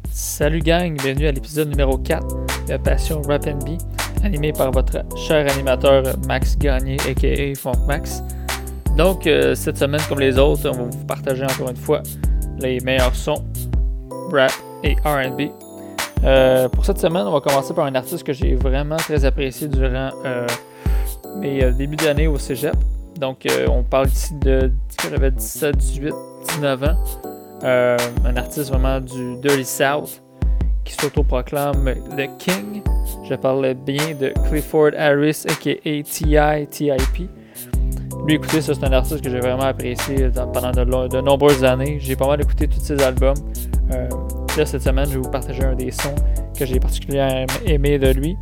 Salut gang, bienvenue à l'épisode numéro 4 de Passion Rap & B, animé par votre cher animateur Max Gagné, a.k.a. Funk Max. Donc, cette semaine, comme les autres, on va vous partager encore une fois les meilleurs sons, rap et R&B. Pour cette semaine, on va commencer par un artiste que j'ai vraiment très apprécié durant mes débuts d'année au cégep. Donc, on parle ici de quand j'avais 17, 18, 19 ans. Un artiste vraiment du Dirty South qui s'autoproclame The King. Je parlais bien de Clifford Harris, a.k.a. T.I.P. Lui, écoutez, ça c'est un artiste que j'ai vraiment apprécié pendant de nombreuses années. J'ai pas mal écouté tous ses albums. Là, cette semaine, je vais vous partager un des sons que j'ai particulièrement aimé de lui.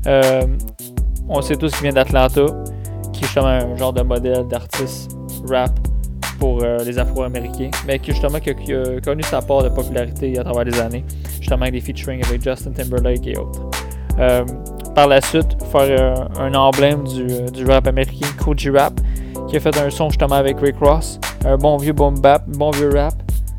On sait tous qu'il vient d'Atlanta, qui est justement un genre de modèle d'artiste rap pour les Afro-Américains, mais qui justement qui a connu sa part de popularité à travers les années, justement avec des featuring avec Justin Timberlake et autres. Par la suite, faire un emblème du rap américain, Kool G Rap, qui a fait un son justement avec Rick Ross, un bon vieux boom bap, bon vieux rap.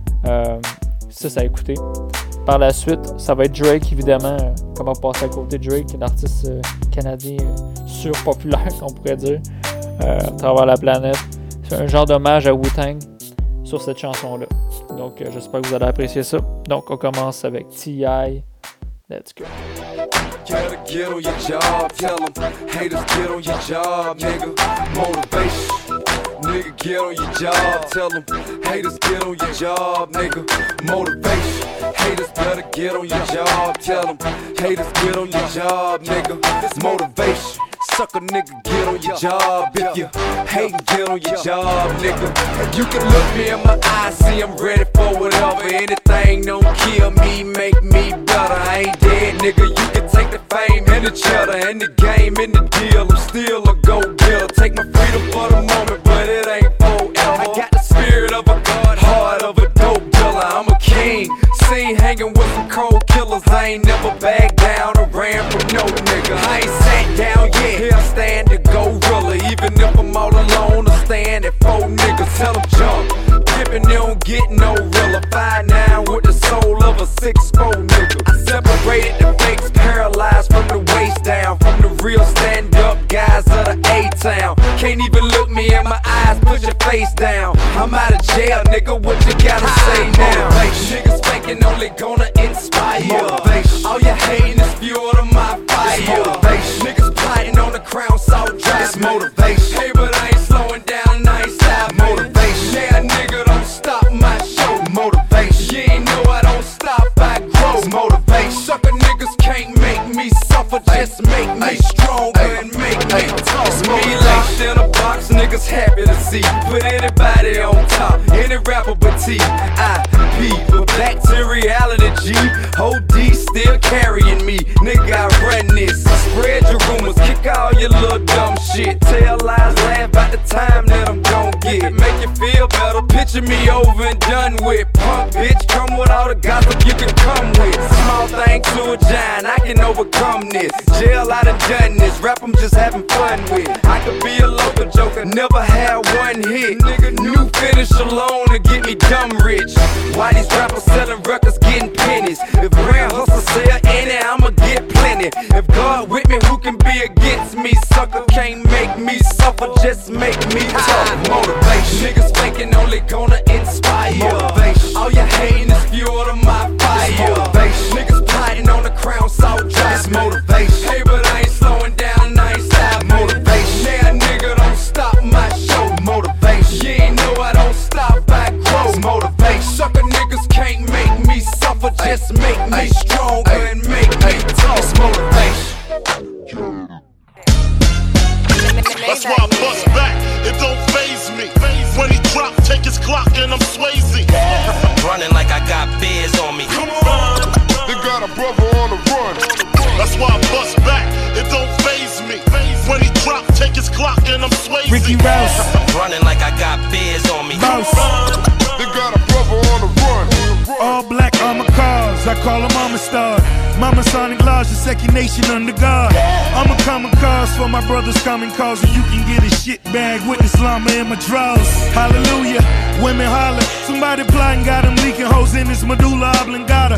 Ça a écouté. Par la suite, ça va être Drake, évidemment. Comment passer à côté de Drake, un artiste canadien surpopulaire, qu'on pourrait dire, à travers la planète. C'est un genre d'hommage à Wu-Tang sur cette chanson-là. Donc, j'espère que vous allez apprécier ça. Donc, on commence avec T.I. Let's go. Gotta get on your job, tell them haters get on your job, nigga. Motivation, nigga, get on your job, tell them haters get on your job, nigga. Motivation, haters better get on your job, tell them haters get on your job, nigga. It's motivation. Sucker nigga, get on your job. If you hatin', get on your job, nigga. You can look me in my eyes, see I'm ready for whatever. Anything don't kill me, make me better. I ain't dead, nigga. You can take the fame and the cheddar and the game and the deal. I'm still a go-getter. Take my freedom for the moment, but it ain't forever. I got the spirit of a god, heart of a dope dealer. I'm a king, seen hanging with some cold killers. I ain't never backed down or ran from no nigga. I ain't sat down yet. Here I stand to gorilla. Even if I'm all alone, I stand at 4 niggas. Tell them jump. Dippin', they don't get no realer. 5'9" with the soul of a 6'4" nigga. I separated the fakes, paralyzed from the waist down. From the real stand-up guys of the A-town. Can't even look me in my eyes, put your face down. I'm out of jail, nigga, what you gotta say now? Niggas faking only gonna inspire. Motivation. All you hating is fuel to my fire. Motivation. Niggas plotting on the crown, salt drive. It's motivation. Hey, but I ain't slowing down, I ain't stopping. Motivation. Yeah, nigga, don't stop my show. Motivation. You ain't know I don't stop, I grow. It's motivation. Sucker niggas can't make me suffer, just make me stronger and make me tough. It's me locked in a box, niggas happy to see. Put anybody on top, any rapper but T.I.P. But back to reality, G. OD still carrying me, nigga, I run this. Spread your rumors, kick all your little dumb shit. Tell lies, laugh about the time that I'm gon' get. Make you feel better, picture me over and done with. Punk bitch, come with all the gossip you can come with. Small thing to a giant, I can overcome this. Jail, I done this, rap I'm just having fun with. I could be a local joker, never had one hit. Nigga, new finish alone to get me dumb rich. Why these rappers selling records, getting pennies? If brand hustle sell any, I'ma get plenty. If God with me, who can be against me? Sucker can't make me suffer, just make me tough. Motivation. Niggas faking only gonna inspire. Motivation. All you hating is fuel to my fire. Motivation. Niggas plotting on the crown, salt drive. It's motivation. Hey, but I ain't slowing down, I ain't stopping. Motivation. Yeah, nigga, don't stop my show. Motivation. You ain't know I don't stop, I grow. It's motivation. Sucker niggas can't make me suffer, just make me stronger and make me tough. It's motivation. That's why I bust back, it don't faze me. When he drop, take his clock and I'm Swayze. Running like I got beers on me. Come on, they got a brother on the run. That's why I bust back, it don't faze me. When he drop, take his clock and I'm Swayze. Ricky Rouse. Running like I got beers on me. Mouse. They got a brother on the run. All black armor cars, I call them Mama Star. Mama Sonic Lodge, the second nation under God. I'm a common cause for my brothers common cause, and you can get a shit bag with this llama in my drawers. Hallelujah, women holler. Somebody plotting, got them leaking hoes in his medulla oblongata. I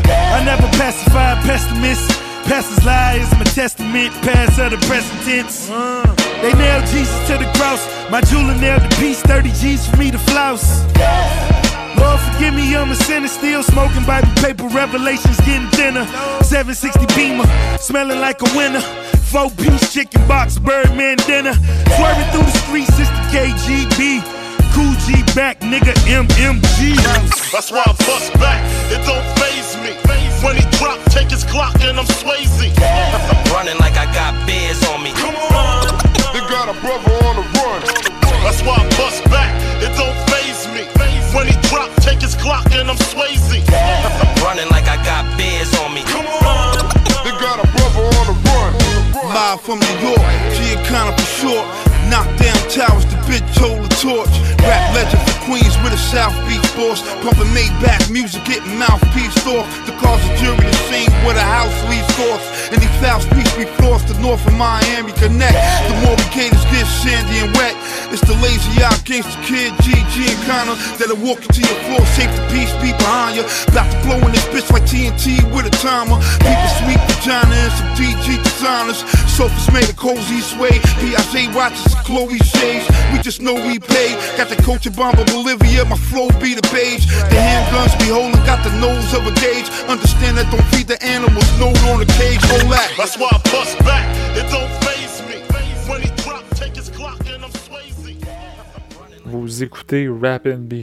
never pacified pessimists. Pastors' lies, my testament, past of the present tense. They nailed Jesus to the cross. My jeweler nailed the piece, 30 G's for me to flouse. Lord, forgive me, I'm a sinner, still smoking Bible paper, Revelations getting thinner. 760 Beamer, smelling like a winner. 4-piece chicken box, Birdman dinner. Swerving through the streets, it's the KGB. Cool G back, nigga, MMG. That's why I bust back, it don't faze me. When he drop, take his Glock and I'm Swayze. I'm running like I got beers on me. Come on, they got a brother on the run. That's why I bust back, it don't faze me. When he drop, take his Glock and I'm Swayze. I'm running like I got beers on me. Come on, they got a brother on the run. Live from New York, Giancana for short. Knock down towers, the bitch hold the torch. Rap legend for Queens with a South Beach boss. Pumping Maybach music, getting mouthpiece off. The cause of jury the same where the house leaves course. And these foul streets we floss the north of Miami connect. The more we gators get sandy and wet. It's the lazy eye gangsta kid, GG and Connor, that'll walk you to your floor, safe to peace, be behind you. About to blow in this bitch like TNT with a timer. People sweet vagina and some DG designers. Sofas made of cozy suede. Piaget watches, Chloe shades. We just know we pay. Got the Coach Bomber Bolivia, my flow be the page. The handguns we holding got the nose of a gauge. Understand that don't feed the animals, note on the cage. Hold that. That's why I bust back, it don't faze me. When he drop, take his Glock and I'm Swayze. Vous écoutez Rap NB.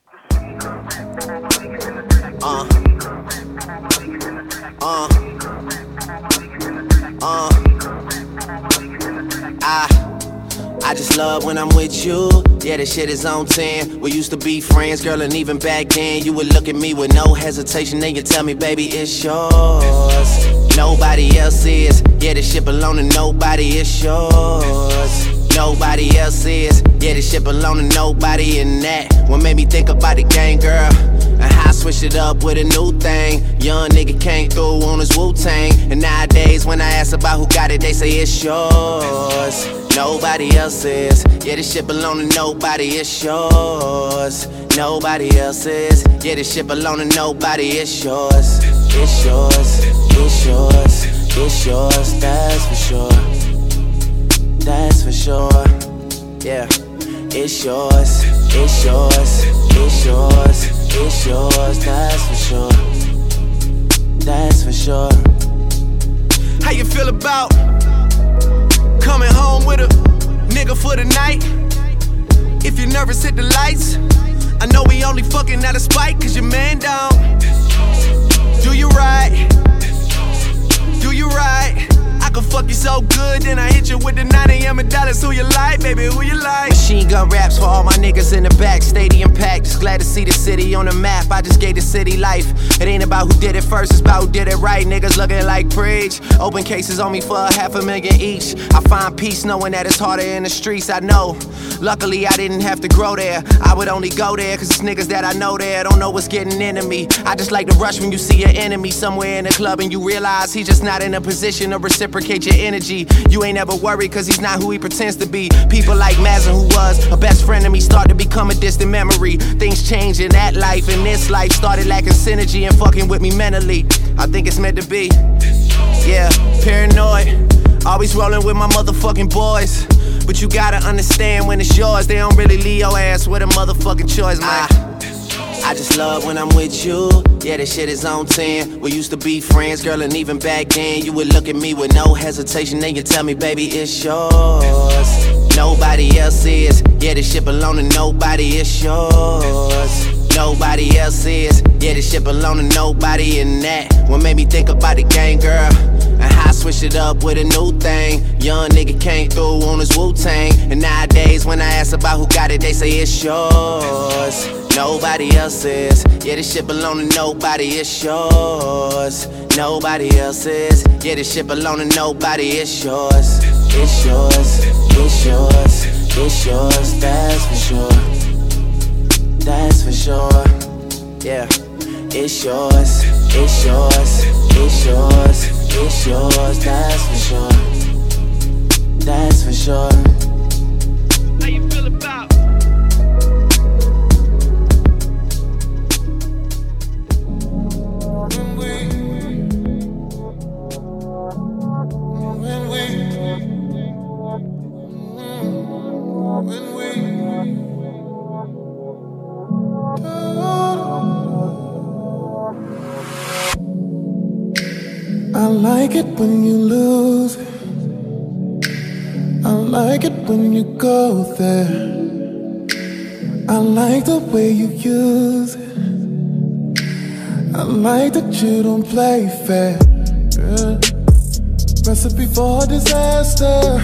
I just love when I'm with you. Yeah, this shit is on 10. We used to be friends, girl, and even back then you would look at me with no hesitation. Then you tell me, baby, it's yours. Nobody else is. Yeah, this shit belong to nobody, it's yours. Nobody else is. Yeah, this shit belong to nobody, and that what made me think about the game, girl. And how I switched it up with a new thing. Young nigga came through on his Wu-Tang. And nowadays when I ask about who got it, they say it's yours. Nobody else is. Yeah, this shit belong to nobody, it's yours. Nobody else is. Yeah, this shit belong to nobody, it's yours. It's yours, it's yours, it's yours, that's for sure. That's for sure. Yeah, it's yours, it's yours, it's yours, it's yours, that's for sure. That's for sure. How you feel about coming home with a nigga for the night? If you're nervous, hit the lights. I know we only fucking out of spite, cause your man down. Do you right? Do you right? I can fuck you so good, then I hit you with the 9 a.m. and dollars. Who you like, baby, who you like? Machine gun raps for all my niggas in the back. Stadium packed, just glad to see the city on the map. I just gave the city life. It ain't about who did it first, it's about who did it right. Niggas looking like preach. Open cases on me for $500,000 each. I find peace knowing that it's harder in the streets, I know. Luckily, I didn't have to grow there. I would only go there cause it's niggas that I know there don't know what's getting into me. I just like to rush when you see your enemy somewhere in the club and you realize he's just not in a position to reciprocate your energy. You ain't ever worried cause he's not who he pretends to be. People like Mazin, who was a best friend of me, start to become a distant memory. Things change in that life, and this life started lacking synergy and fucking with me mentally. I think it's meant to be. Yeah, paranoid, always rolling with my motherfucking boys. But you gotta understand when it's yours, they don't really leave your ass with a motherfucking choice, man. I just love when I'm with you. Yeah, this shit is on 10. We used to be friends, girl, and even back then you would look at me with no hesitation. Then you tell me, baby, it's yours. Nobody else is. Yeah, this shit belong to nobody, it's yours. Nobody else is. Yeah, this shit belong to nobody, and that what made me think about the game, girl. And how I switched it up with a new thing. Young nigga came through on his Wu-Tang. And nowadays when I ask about who got it, they say it's yours. Nobody else is. Yeah, this shit belong to nobody, it's yours. Nobody else is. Yeah, this shit belong to nobody, it's yours. It's yours, it's yours, it's yours, that's for sure. That's for sure. Yeah, it's yours, it's yours, it's yours, it's yours, that's for sure. That's for sure. How you feel about? I like it when you lose it. I like it when you go there. I like the way you use it. I like that you don't play fair. Yeah. Recipe for disaster.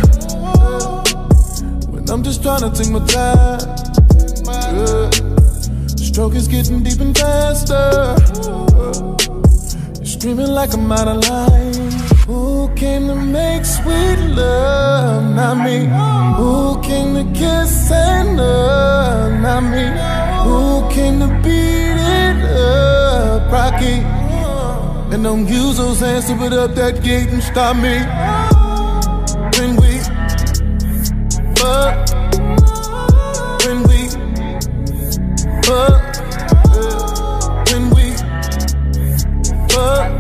When I'm just trying to take my time. Yeah. Stroke is getting deep and faster. You're screaming like I'm out of line. Who came to make sweet love? Not me. Who came to kiss and love? Not me. Who came to beat it up? Rocky. And don't use those hands to put up that gate and stop me. When we fuck. When we fuck. When we fuck.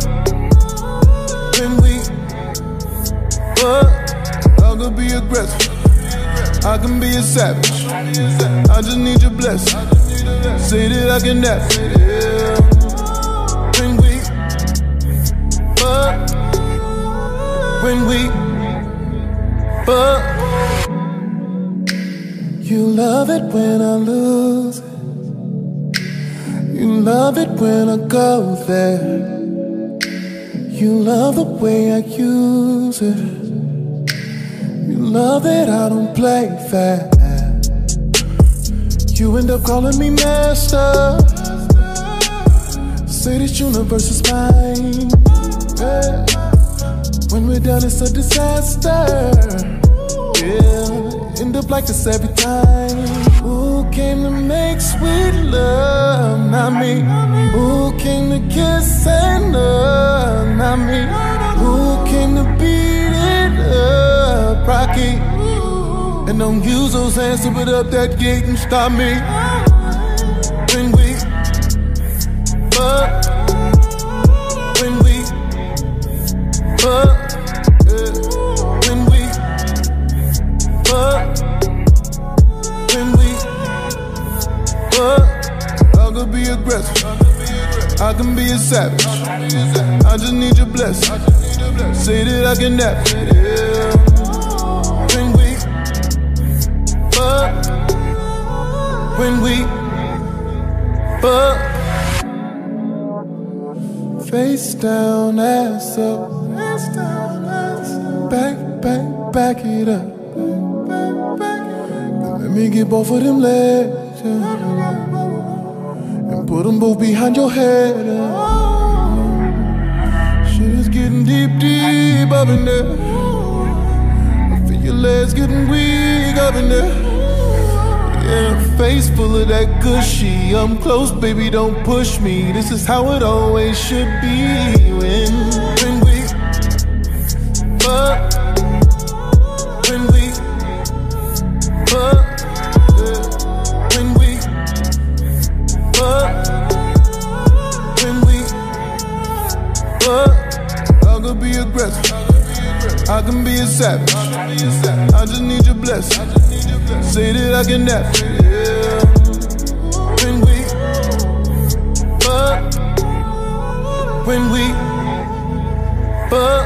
I can be aggressive, I can be a savage. I just need your blessing. Say that I can never. Yeah. When we fuck, when we fuck. You love it when I lose it. You love it when I go there. You love the way I use it. You love that I don't play fair. You end up calling me master. Say this universe is mine. Yeah. When we're done, it's a disaster. Yeah, end up like this every time. Who came to make sweet love? Not me. Who came to kiss and love? Not me. Who came to beat it up? Rocky. And don't use those hands to put up that gate and stop me. When we fuck. When we fuck. When we fuck. When we fuck. I could be aggressive, I can be a savage. I just need your blessing. Say that I can never. Yeah. When we fuck. When we fuck. Face down, ass up. Back it up. Let me get both of them legs, yeah. And put them both behind your head. Shit is getting deep up in there. I feel your legs getting weak up in there. Yeah, face full of that gushy. I'm close, baby, don't push me. This is how it always should be. When we fuck. When we fuck. When we fuck. When we fuck. I can be aggressive, I can be a savage. I just need your blessing. Say that I can never. Yeah. When we fuck. When we fuck.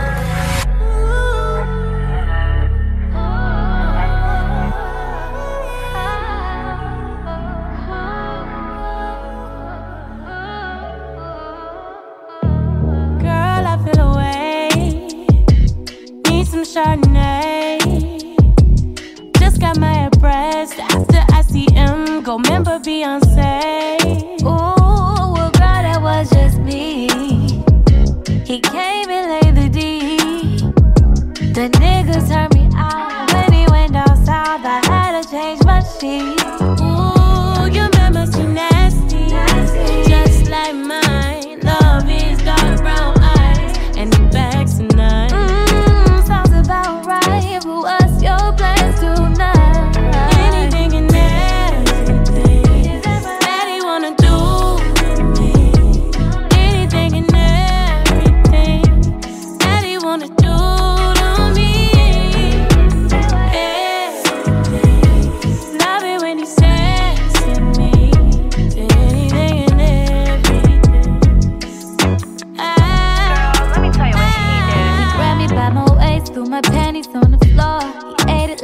Chardonnay. Just got my abreast after ICM. Go remember Beyonce. Ooh, well, girl, that was just me. He came and laid the D. The niggas turned me out when he went down south. I had to change my sheets. Ooh, your mama's too nasty, just like mine. Love is dark brown eyes and the bags tonight. About right, but what's your plans tonight? Anything and everything that he wanna do with me. Anything and everything that he wanna do to me. Yeah. Love it when he says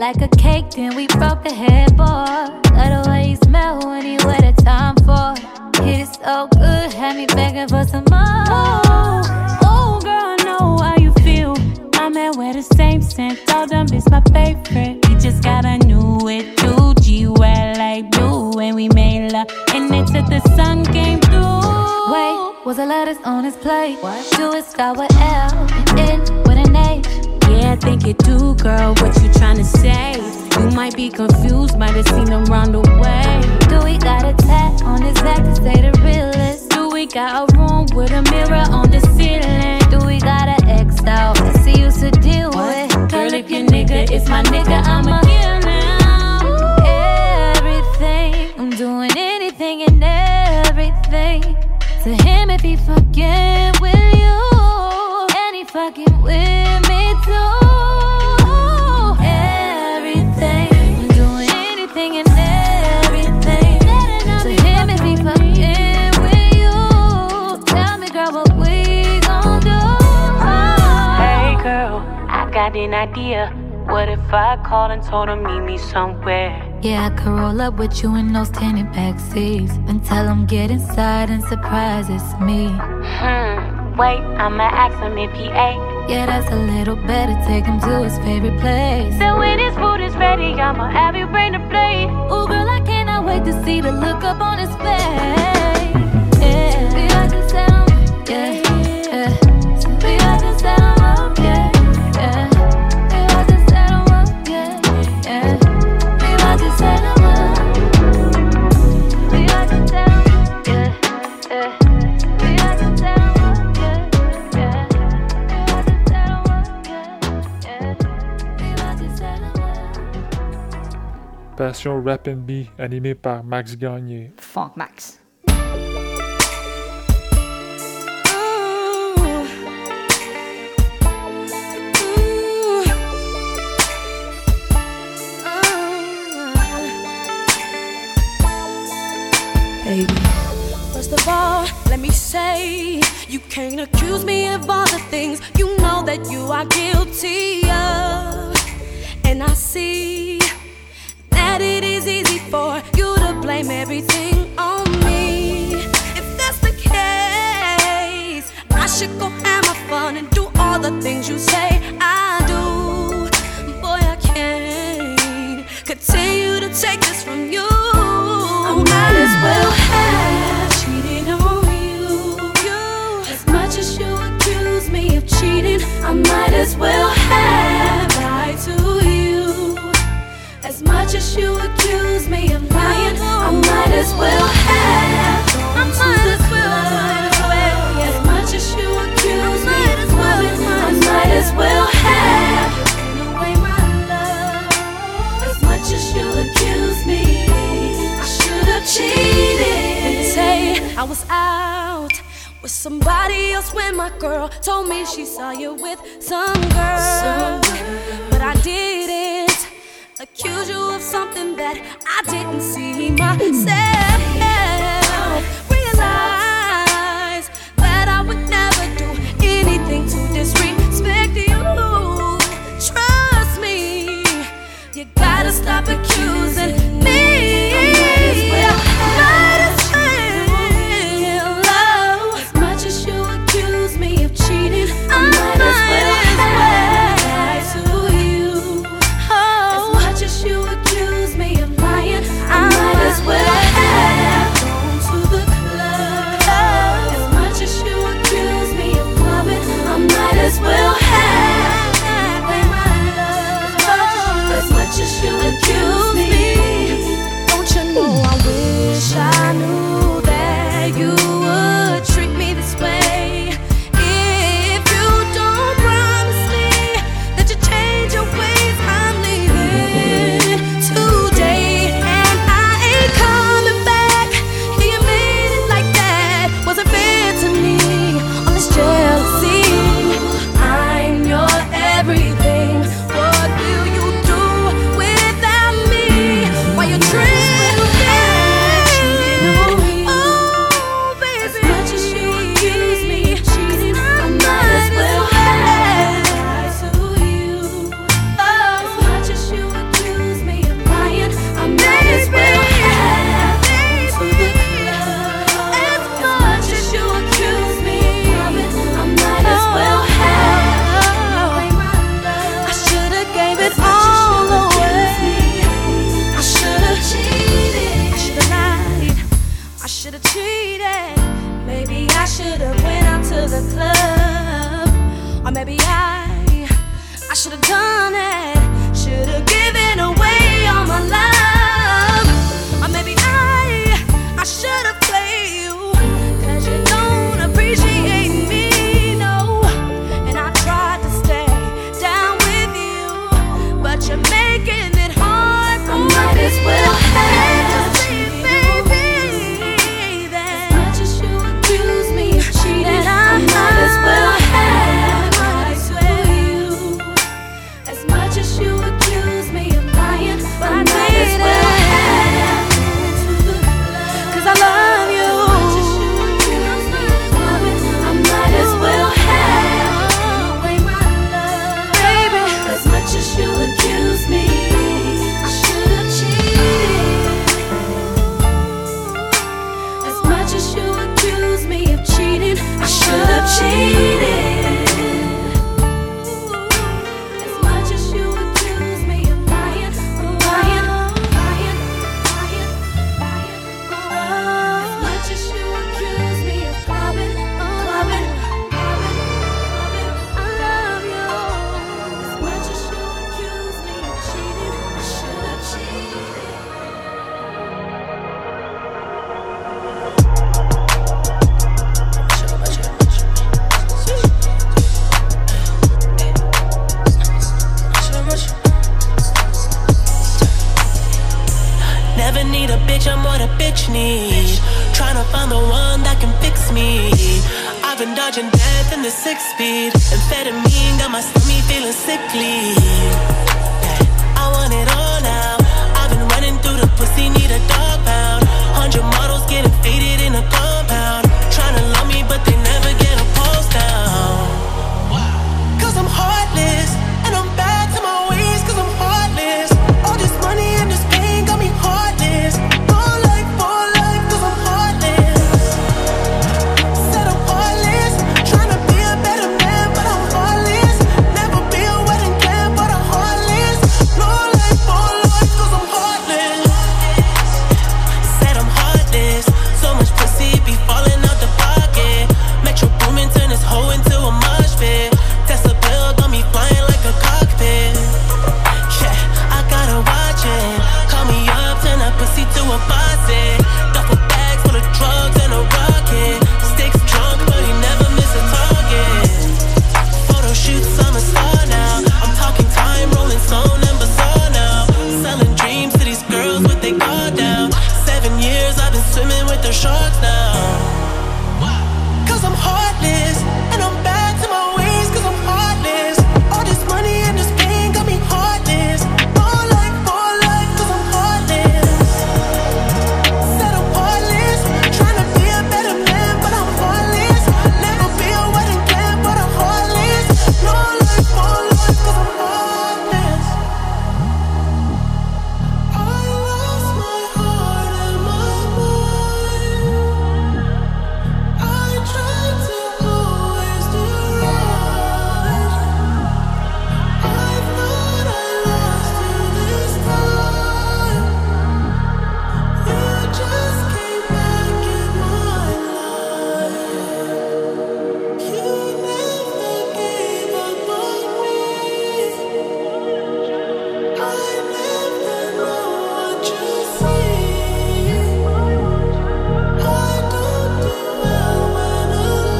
like a cake, then we broke the headboard. Love the way you smell when you wear the time for. Hit it so good, had me begging for some more. Oh, girl, I know how you feel. My man wear the same scent, told them it's my favorite. He just got a new it, 2G, wear like blue. And we made love, and then till the sun came through. Wait, was the letters on his plate? Do it start with L and end with an H? Yeah, I think it do, girl, what you tryna say? You might be confused, might have seen him round the way. Do we got a tat on his back to say the realest? Do we got a room with a mirror on the ceiling? Do we got an X out that he used to deal with? Girl, if your nigga is my nigga, I'ma kill him. Everything, I'm doing anything and everything to him if he fucking with you, and he fucking with me too. Everything, I'm doing anything and everything to him if he fucking with you. Tell me, girl, what we gon' do? Hey, girl, I got an idea. What if I called and told him meet me somewhere? Yeah, I could roll up with you in those tinted backseats and tell him get inside and surprise it's me. Wait, I'ma ask him if he ate. Yeah, that's a little better, take him to his favorite place. So when his food is ready, I'ma have you bring the plate. Ooh, girl, I cannot wait to see the look up on his face. Yeah, we like to set him, yeah, yeah. We like to set him up, yeah, yeah. We like to set him up, yeah, yeah. We like to set him up. We like to set him up, yeah, yeah. We like to set him up, yeah, yeah. We like to set him up, yeah, yeah. We like to set him up. Passion Rap & B, animé par Max Gagné. Funk Max. Baby, first of all, let me say, you can't accuse me of all the things you know that you are guilty of. And I see that it is easy for you to blame everything on me. If that's the case, I should go have my fun and do all the things you say I do. Boy, I can't continue to take this from you. I might as well have cheated on you. As much as you accuse me of cheating, I might as well have lied to you. As much as you accuse me of lying, I might as well have gone to the club. As much as you accuse me of loving, I might as well have given away my love. As much as you accuse me, I should have cheated. And say I was out with somebody else when my girl told me she saw you with some girl. But I didn't accuse you of something that I didn't see myself. Realize that I would never do anything to disrespect you. Trust me, you gotta stop accusing me. Might as well, as much as you accuse me of cheating, I might as well lie to you. As much as you accuse me of lying, I might as well have dodging death in the 6-speed. Amphetamine got my stomach feeling sickly. I want it all now. I've been running through the pussy, need a dog pound. 100 models getting faded in a compound. Trying to love me, but they never get a pulse down. Cause I'm heartless, and I'm back to my ways, cause I'm heartless. All this money and this pain got me heartless. For life, cause I'm heartless. Said I'm heartless, trying to be a better man, but I'm heartless. Never be a wedding plan, but I'm heartless. No life, cause I'm heartless. Said I'm heartless, so much pussy be falling out the pocket. Metro Boomin turn this hoe into a mosh pit. Tesla bill got me flying like a cockpit. Yeah, I gotta watch it. Call me up, turn that pussy to a faucet. Duffel bags full of drugs and a rocket. Sticks drunk, but he never miss a target. Photo shoots, I'm a star now. I'm talking time, rolling stone and bazaar now. Selling dreams to these girls with their guard down. 7 years I've been swimming with the sharks now. Cause I'm heartless, and I'm back to my ways, cause I'm heartless. All this money and this pain got me heartless. For life, cause I'm heartless. Said I'm heartless, trying to be a better man, but I'm heartless. Never be a wedding plan, but I'm heartless. No life, cause I'm heartless. I lost my heart and my mind. I tried to always do right. I thought I lost you this time. You just came back in my life. You never gave up on me. I never know what you see. I don't do well when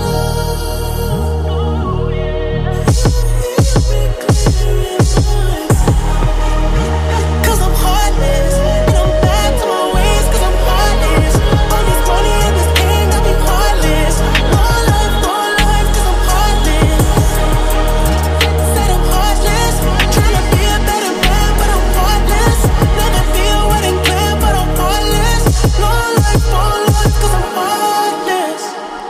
alone. You hear me clear in my head. Cause I'm heartless, and I'm back to my ways, cause I'm heartless. All this money and this pain got me heartless. More life, cause I'm heartless. Said I'm heartless, trying to be a better man, but I'm heartless. Never be a wedding plan, but I'm heartless. No life, cause I'm heartless.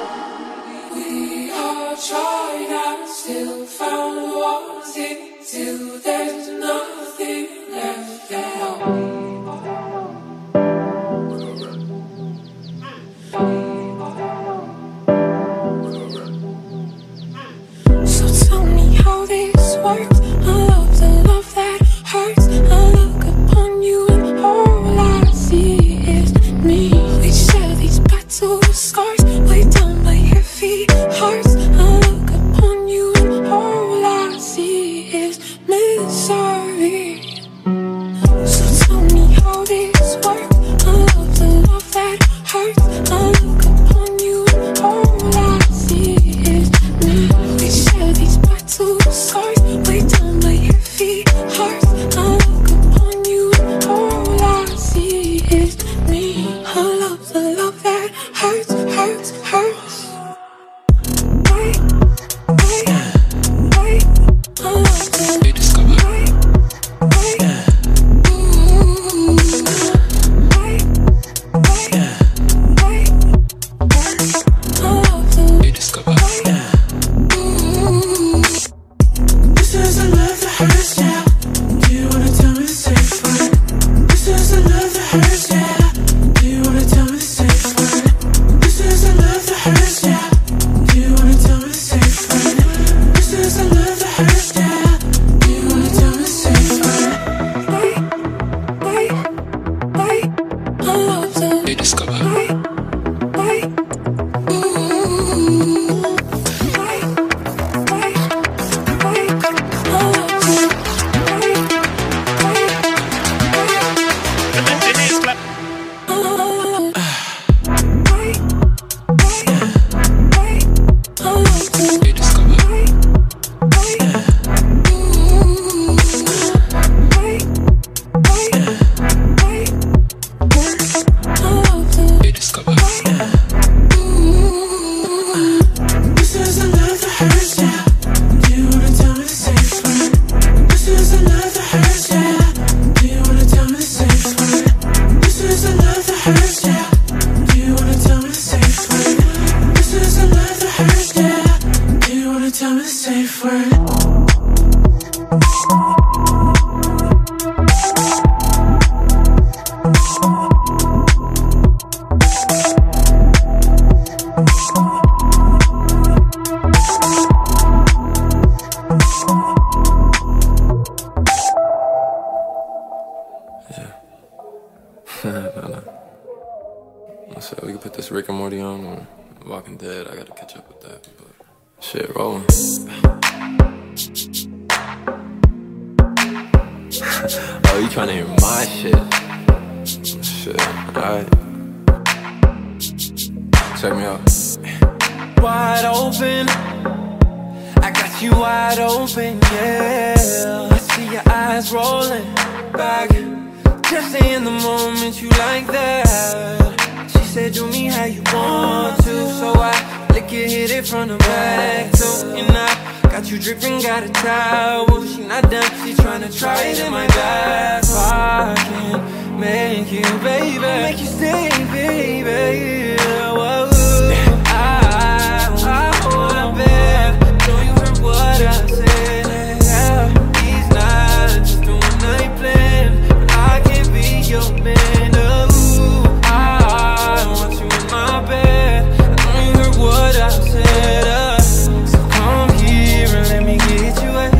We all tried and still found wanting till there's nothing left at all. So tell me how this works. I love the love that hurts. I look upon you and all I see is me. We share these battle scars laid down by heavy hearts. I look upon you and all I see is misery. So tell me how this works. I love the love that hurts. I look upon you and all I see is me. We share these battle scars laid down tell me the safe word. So we can put this Rick and Morty on or Walking Dead. I gotta catch up with that, but shit, rolling. Oh, you trying to hear my shit? Shit, alright. Check me out. Wide open, I got you wide open, yeah. I see your eyes rolling back, just in the moment you like that. She said do me how you want to, so I lick it, hit it from the back too. And I got you dripping, got a towel. She not done, she tryna try it in my back pocket. Make you, baby, make you stay, baby. Whoa. I bet, know you heard what I said. He's not just a one-night plan, but I can be your man. What I said, so come here and let me get you wet.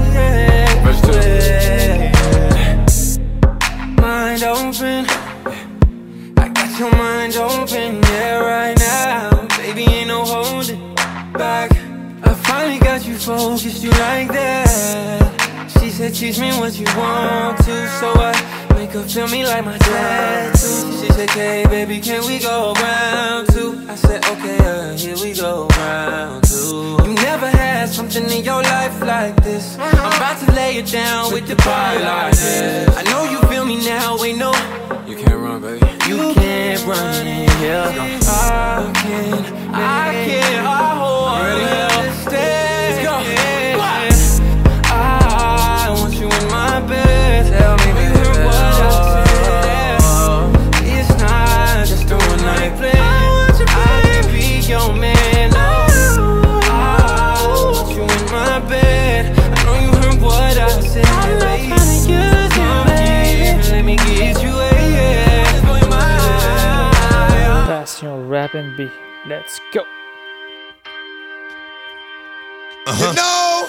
Mind open, I got your mind open, yeah, right now. Baby, ain't no holding back. I finally got you focused, you like that. She said teach me what you want to, so I make her feel me like my tattoo. She said, hey baby, can we go round two? I said, okay, here we go round two. You never had something in your life like this. I'm about to lay it down with the body like this. I know you feel me now, ain't no. You can't run, baby. You can't run in here. I can't hold it. Let's go. I want you in my bed. Tell me, baby, what I said. It's not just a one-night plan. I can be your man. I want you in my bed. I know you heard what I said. Let me get you Passion Rap and B. Let's go. You know.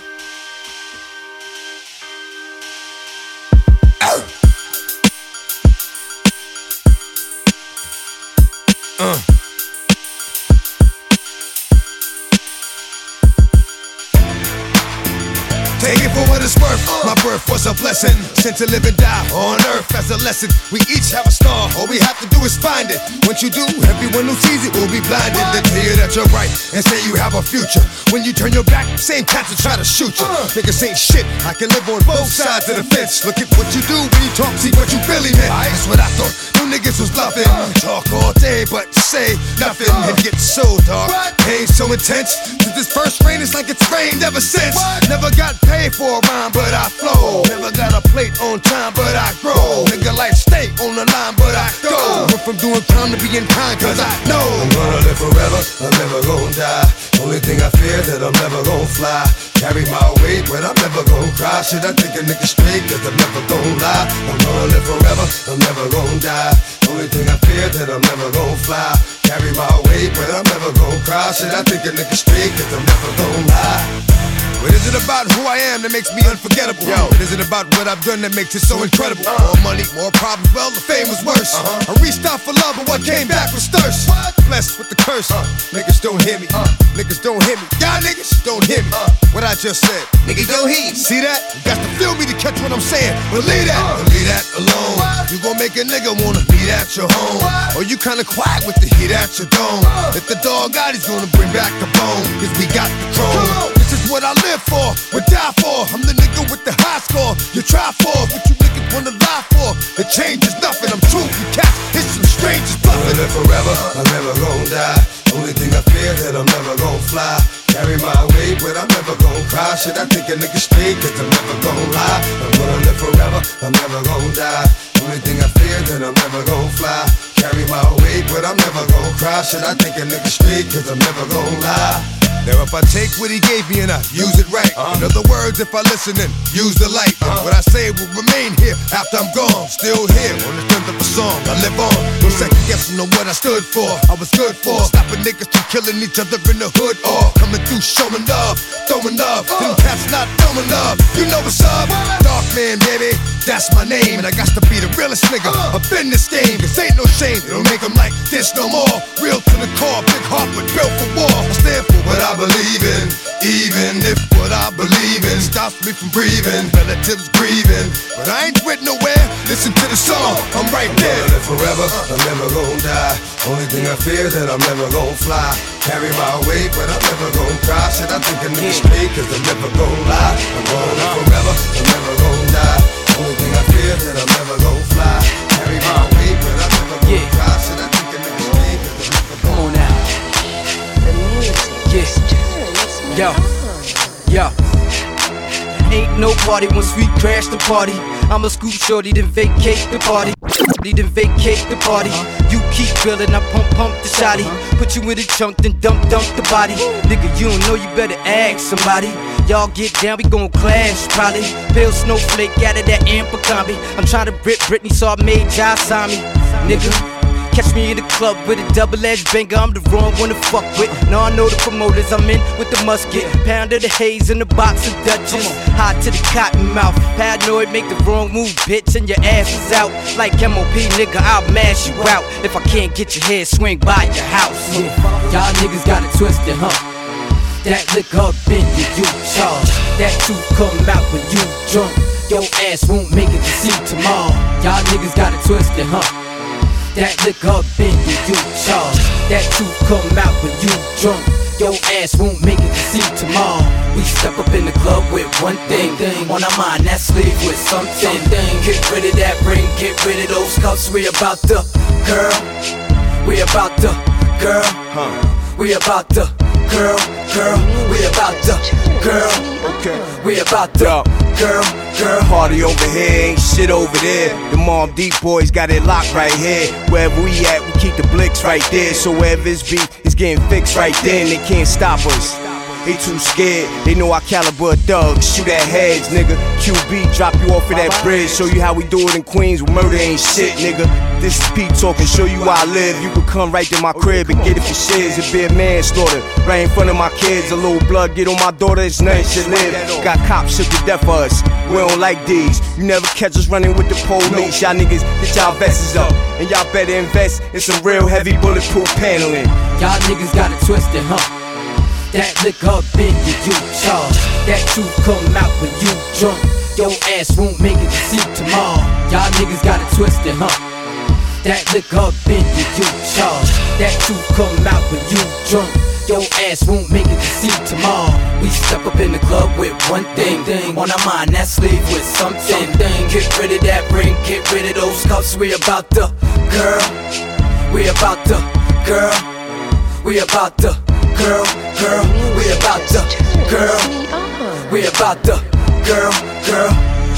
Take it for what it's worth. My birth was a blessing, sent to live and die on earth as a lesson. We each have a star, all we have to do is find it. Once you do, everyone who sees it will be blinded. They tell you that you're right and say you have a future. When you turn your back, same cats will try to shoot you. Niggas ain't shit, I can live on both sides of the fence. Look at what you do when you talk, see what you really meant. That's what I thought, you niggas was bluffing. Talk all day, but say nothing. It gets so dark, pain so intense. Since this first rain, it's like it's rained ever since. Never got paid for a rhyme, but I flow. Never got a plate on time, but I grow. Nigga life stay on the line, but I go. Went from doing crime to being kind, cause I know I'm gonna live forever, I'm never gonna die. Only thing I fear that I'm never gonna fly. Carry my weight, but I'm never gonna cry. Should I think a nigga straight, cause I'm never gonna lie. I'm gonna live forever, I'm never gonna die. Only thing I fear that I'm never gonna fly. Carry my weight, but I'm never gonna cry. Should I think a nigga straight, cause I'm never gonna lie. What is it about who I am that makes me unforgettable? Yo, what is it about what I've done that makes it so incredible? More money, more problems, well, the fame was worse. I reached out for love, but what came back was thirst. Blessed with the curse. Niggas don't hear me. Niggas don't hear me. Y'all niggas don't hear me. What I just said. Niggas don't hear. See that? You got to feel me to catch what I'm saying. But leave that. Leave that alone. You gon' make a nigga wanna meet at your home. Or you kinda quiet with the heat at your dome. If the dog got, he's gonna bring back the bone. Cause we got the chrome. This is what I live for, would die for. I'm the nigga with the high score. You try for, but you niggas wanna lie for. The change is nothing, I'm true. You cats, it's some strangers bluffing. Live forever, I'm never gonna die. Only thing I fear that I'm never gonna fly. Carry my weight, but I'm never gonna cry. Should I think a nigga straight, cause I'm never gonna lie. I'm gonna live forever, I'm never gonna die. Only thing I fear that I'm never gonna fly. Carry my weight, but I'm never gonna cry. Should I think a nigga straight, cause I'm never gonna lie. Now if I take what he gave me and I use it right, in other words, if I listen and use the light, what I say will remain here after I'm gone. Still here on the strength of a song, I live on. No second guessing on what I stood for, I was good for. Stopping niggas from killing each other in the hood, or coming through showing love, throwing love. Them cats not throwing love, you know what's up. Dark man, baby, that's my name. And I got to be the realest nigga up in this game. Cause ain't no shame, they don't make them like this no more. Real to the core, big heart but built for war. I stand for what I believe in, even if what I believe in stops me from breathing. Relatives grieving, but I ain't quit nowhere. Listen to the song, I'm right there. I'll live forever, I'm never gonna die. Only thing I fear that I'm never gonna fly. Carry my weight, but I'm never gonna cry. Shit, I think I need straight, cause I'm never gonna lie. I'm gonna live forever, I'm never gonna die. Only thing I fear that I'm never gonna fly. Carry my weight, but I'm never gonna cry. Shit, I think I need straight, cause I'm never gonna lie. Come on now. The music. Yo. Ain't no party once we crash the party. I'ma scoop shorty, then vacate the party. Then vacate the party. You keep grilling, I pump the shotty. Put you in the trunk, then dump the body. Nigga, you don't know, you better ask somebody. Y'all get down, we gon' clash probably. Pale snowflake out of that Abercrombie. I'm tryna rip Britney, so I made Jai sign me. Nigga, catch me in the club with a double-edged banger, I'm the wrong one to fuck with. Now I know the promoters, I'm in with the musket. Pound of the haze in the box of Dutchess. Hot to the cotton mouth, paranoid, make the wrong move, bitch, and your ass is out. Like MOP, nigga, I'll mash you out. If I can't get your head, swing by your house. Y'all niggas got it twisted, huh? That liquor up in you charge. That truth come out when you drunk. Your ass won't make it to see tomorrow. Y'all niggas got it twisted, huh? That liquor up in you charge. That truth come out when you drunk. Your ass won't make it to see tomorrow. We step up in the club with one thing on our mind, that's sleep with something. Get rid of that ring, get rid of those cuffs. We about the girl. We about the girl. We about the girl. We about the girl. We about the girl. Party over here, ain't shit over there. The Mobb Deep boys got it locked right here. Wherever we at, we keep the blicks right there. So wherever it's beat, it's getting fixed right there, and they can't stop us. They too scared, they know our caliber of thugs. Shoot at heads, nigga. QB, drop you off of that bridge. Show you how we do it in Queens, where murder ain't shit, nigga. This is Pete talking, show you where I live. You can come right to my crib and get it for shiz. It be a manslaughter, right in front of my kids. A little blood get on my daughter, it's nothing should live. Got cops shook to death for us, we don't like these. You never catch us running with the police. Y'all niggas, get y'all vests up, and y'all better invest in some real heavy bulletproof paneling. Y'all niggas got it twisted, huh? That liquor up in you charge. That truth come out when you drunk. Your ass won't make it to see tomorrow. Y'all niggas got it twisted, huh? That liquor up in you charge. That truth come out when you drunk. Your ass won't make it to see tomorrow. We step up in the club with one thing on our mind, that's sleep with something. Get rid of that ring, get rid of those cuffs. We about the girl. We about the girl. We about the girl. We about the girl. We about the girl.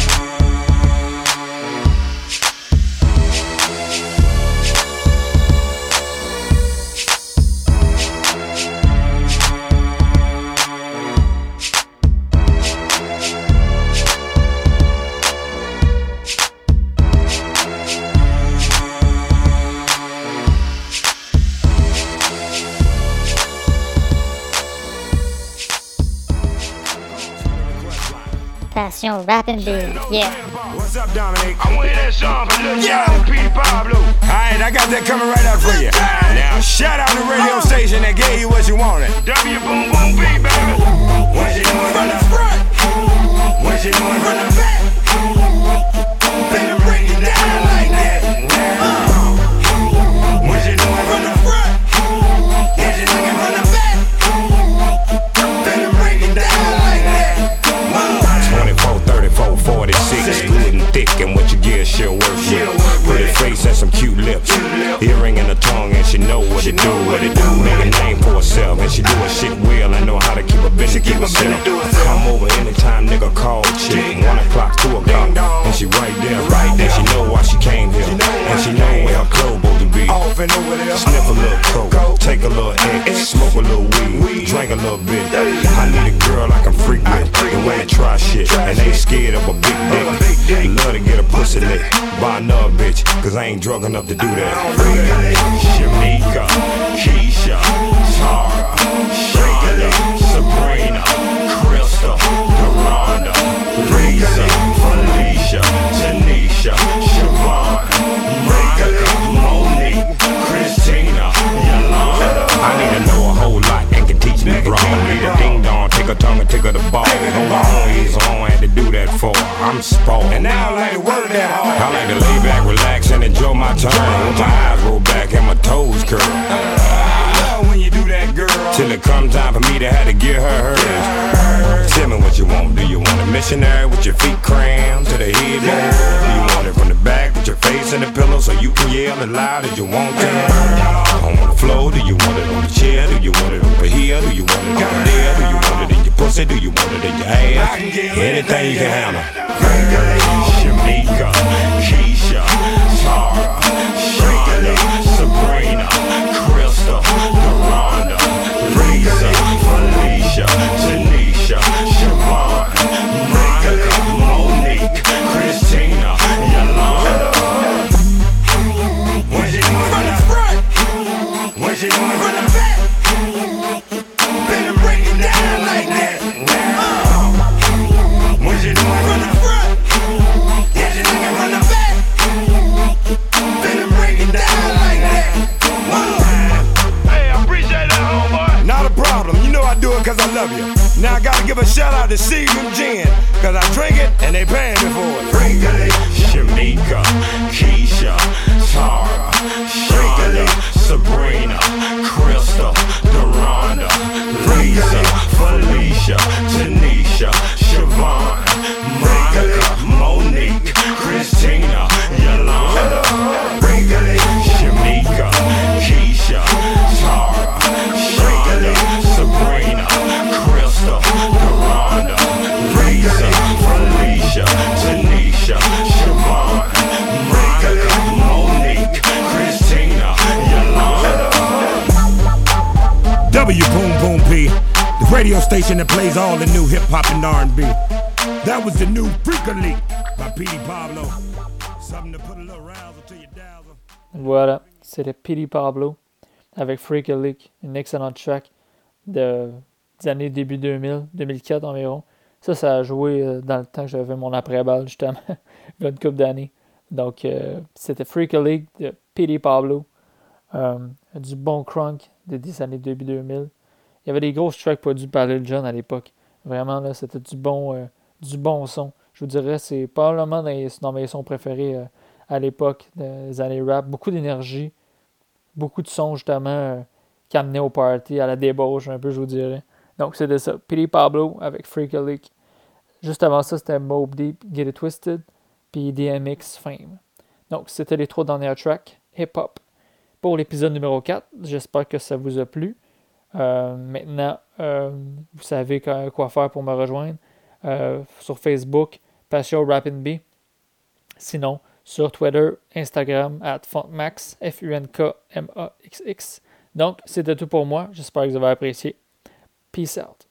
Passion Rapping Big, yeah. What's up, Dominic? I want that song from Lil Jon and P. Pablo. Alright, I got that coming right up for you. Now, shout out the radio station that gave you what you wanted. W Boom Boom B, baby. What you doing from the front? What you doing from the back? Better break it down like that. What you doing from the front? What you doing from the back? Better break it down like that. 24, 34, 46, good and thick, and what you get she'll work with. Pretty face and some cute lips, earring and a tongue, and she know what to do. Make a name for herself, and she do her shit well. I know how to keep a business to herself. Come over anytime, nigga, call chick. 1 o'clock, 2 o'clock, and she right there. And she know why she came here, and she know where her clothes supposed to be. Sniff a little coke, take a little X, smoke a little weed, drink a little bit. cause I ain't drunk enough to do that. Shamika, Keisha, Tara, Shonda, Sabrina, Crystal, Deronda, Lisa, Felicia, Tanisha, Siobhan, Monica, Monique, Christina, Yolanda. I need to know a whole lot and can teach me wrong. Need a ding dong, take a tongue and take her the ball. Hold on, he's on, had to do that for. I'm spoiled. And now I like to work that hard. I like to lay back, relax, and enjoy my turn. With my eyes roll back and my toes curl. When you do that, girl. Till it come time for me to have to give her hers. Tell me what you want. Do you want a missionary with your feet crammed to the headboard? Do you want it from the back with your face in the pillow so you can yell as loud as you want to? On the floor, do you want it on the chair? Do you want it over here? Do you want it over there? Do you want it in your pussy? Do you want it in your ass? Anything you can handle. Shamika, Keisha, Tara, Shonda, Sabrina, Crystal, Deronda, Lisa, Felicia, Tanisha, Siobhan, Monica, Monique, Christina, Yolanda. When she doing from the front, when she doing from the back, better break it down like that. When she doing from the front, yeah, she looking from the back, better break it down like that. Hey, I appreciate that, homeboy. Not a problem, you know I do it cause I love you. Now I gotta give a shout out to Seagram Gin, cause I drink it and they paying me for it. Shamika, Keisha, Tara, Shonda, Sabrina, Crystal, Deronda, Lisa, Felicia, Tanisha, Siobhan, Monica, Monique, Christina, Yolanda. Shamika, Keisha, Tara, Shonda, Sabrina, Crystal, Deronda, Lisa, Felicia, Tanisha, Siobhan, Monica, Monique, Christina, Yolanda. W Boom Boom P, the radio station that plays all the new hip hop and R&B. That was the new Freaker League by P.D. Pablo. Something to put a little razzle to your dazzle. Voilà, c'était P.D. Pablo avec Freaker League, une excellente track des années début 2000, 2004 environ. Ça a joué dans le temps que j'avais mon après-balle, justement, il y a une couple d'années. Donc, c'était Freaker League de P.D. Pablo, du bon crunk des années début 2000. Il y avait des grosses tracks produits par Lil Jon à l'époque. Vraiment, là, c'était du bon son. Je vous dirais, c'est probablement dans mes sons préférés à l'époque des années rap. Beaucoup d'énergie, beaucoup de sons, justement, qui amenaient au party, à la débauche, un peu, je vous dirais. Donc, c'était ça. P.D. Pablo avec Freaker League. Juste avant ça, c'était Mobb Deep, Get It Twisted, puis DMX, Fame. Donc, c'était les 3 dernières tracks hip-hop pour l'épisode numéro 4. J'espère que ça vous a plu. Maintenant, vous savez quoi faire pour me rejoindre. Sur Facebook, Passion Rap&B. Sinon, sur Twitter, Instagram, @funkmax, FUNKMAXX. Donc, c'était tout pour moi. J'espère que vous avez apprécié. Peace out.